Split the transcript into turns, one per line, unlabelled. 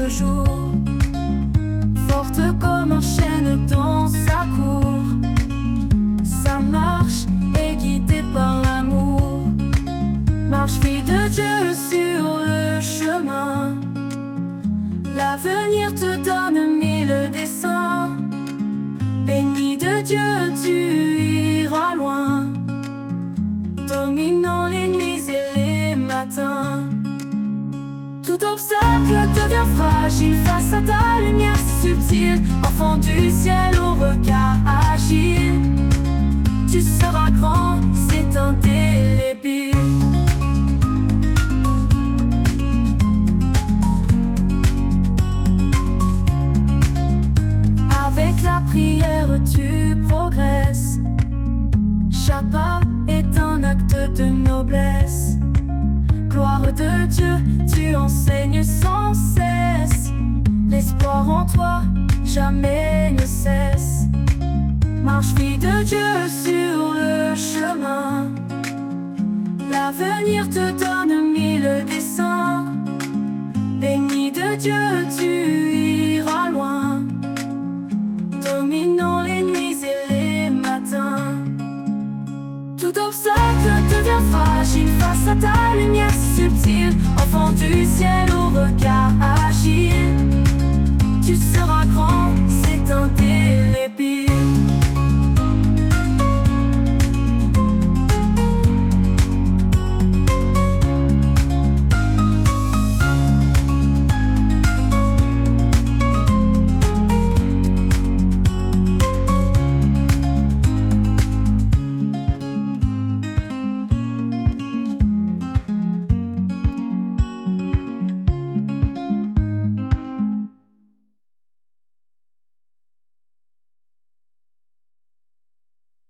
le jour, forte comme un chêne dans sa cour. Sa marche est guidée par l'amour, marche fille de Dieu sur le chemin. L'avenir te donne mille desseins, béni de Dieu tu iras loin, dominant les nuits et les matins. Tout obstacle devient fragile face à ta lumière subtile, enfant du ciel au regard agile. Tu seras grand, c'est indélébile. Avec la prière tu progresses, chaque pas est un acte de noblesse. Gloire de Dieu, tu enseignes sans cesse, l'espoir en toi jamais ne cesse. Marche fille de Dieu sur le chemin, l'avenir te donne mille desseins, béni de Dieu tu iras loin, dominant les nuits et les matins. Tout obstacle devient fragile face à ta lumière subtile, enfant du